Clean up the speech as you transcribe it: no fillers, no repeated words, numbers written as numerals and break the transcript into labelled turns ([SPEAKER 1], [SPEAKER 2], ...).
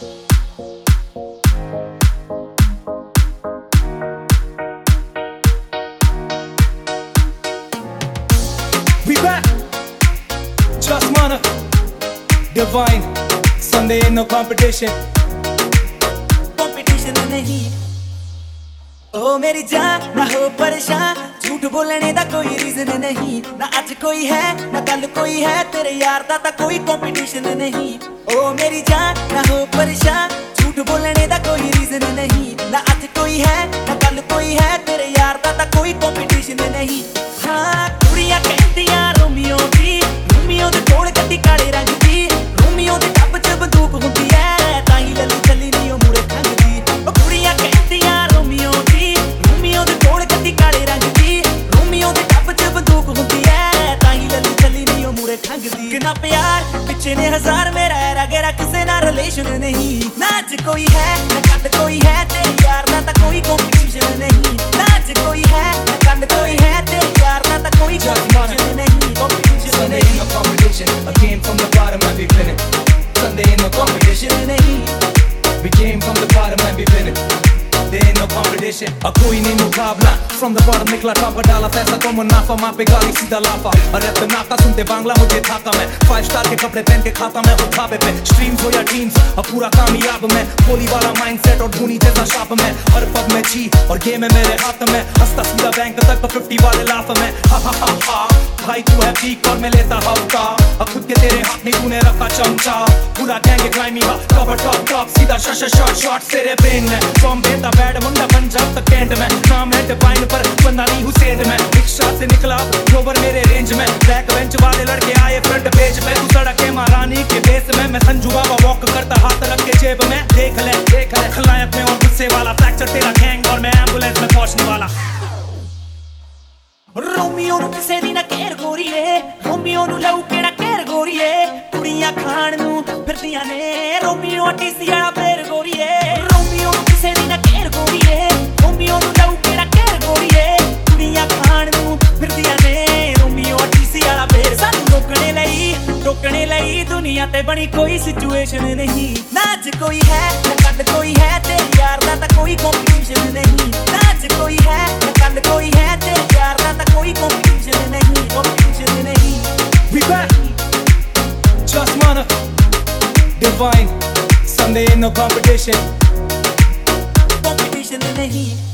[SPEAKER 1] We back. Just Mana, Divine, Sunday in no competition.
[SPEAKER 2] Competition नहीं ओ मेरी जान ना हो परेशान, झूठ बोलने दा कोई रीजन नहीं। ना आज कोई है ना कल कोई है, तेरे यार दा कोई कंपटीशन नहीं। ओ मेरी जान ना हो परेशान, झूठ बोलने दा कोई रीजन नहीं। ना आज कोई है ना कल कोई है, तेरे यार दा कोई कंपटीशन नहीं। हाँ कुड़ियां कहदियां रोमियो दी, रोमियो दे कोल गड्डी काले रंग दी, रोमियो दे टब च बंदूक हुंदी है, ताई लली चली नी ओ मुड़े खंगदी। ओ कुड़ियां कहदियां रोमियो दी, रोमियो दे कोल गड्डी काले रंग दी, रोमियो दे टब च बंदूक हुंदी है, ताई लली चली नी ओ मुड़े खंगदी। कितना प्यार पिछे ने हजार मेरा है गेरा, किसे ना रिलेशन नहीं। ना आज कोई है ना कल कोई है, तेरे यार दा कोई कंपटीशन नहीं। ना आज कोई है ना कल कोई है, तेरे यार दा कोई कंपटीशन नहीं।
[SPEAKER 1] Sunday in no competition. I came from the bottom and we winning. Sunday in no competition. We came from the bottom and we winning. There ain't no competition. कोई नहीं मुकाबला. From the bottom निकला top डाला पैसा तो मुनाफा, माँ पे गाली सीधा लाफा। अरे अब नाका सुनते बांग्ला मुझे थाका मैं, 5 स्टार के कपड़े पहन के खाता मैं उठावे पे। स्ट्रीम्स हो या टीम्स अब पूरा कामयाब मैं, गोली वाला माइंडसेट और धोनी जैसा शाप में। हर पग में जी और गेम है मेरे हाथ में, हंसता सीधा बैंक तक तो 50 वाले लाफ में। हा हा हा हा भाई तू है पीक और मैं लेता हफ्ता, अब खुद के तेरे हाथ में तूने रखा चमचा। पूरा गैंग क्राइमी हा कवर टॉप टॉप सीधा शॉट शॉट तेरे ब्रेन में। बॉम्बे दा बैड मुंडा पंजाब तक कैंट में, नाम है डिवाइन पर बंदा नहीं हुसैन में। रिक्शा से निकला ग्लोबर मेरे रेंज में, बैक बेंच वाले लड़के आए फ्रंट पेज में। तू सड़क के महारानी के बेस में, मैं संजू बाबा वॉक करता हाथ रख के जेब में। देख ले खलनायक में और गुस्से वाला, फ्रैक्चर तेरा गैंग और मैं एम्बुलेंस में पहुंचने वाला। रोमियो नु किसे दी ना केर गोरीए, रोमियो नु लऊ केड़ा केर गोरीए। कुड़ियां खाण नु फिरदियां ने, रोमियो टीसी वाला फेर गोरीए। रोमियो नु किसे दी ना केर गोरीए, रोमियो नु लऊ केड़ा केर गोरीए। कुड़ियां खाण नु फिरदियां ने, रोमियो टीसी वाला फेर। सानू रोकने लई दुनिया ते बनी कोई सिचुएशन नहीं। ना आज कोई है ना कल कोई है, तेरे यार दा कोई कंपटीशन नहीं। ना आज कोई है ना कल कोई है, तेरे यार दा कोई कंपटीशन नहीं, कंपटीशन नहीं। We back. Just Mana, Divine, Sunday in no competition. Competition नहीं।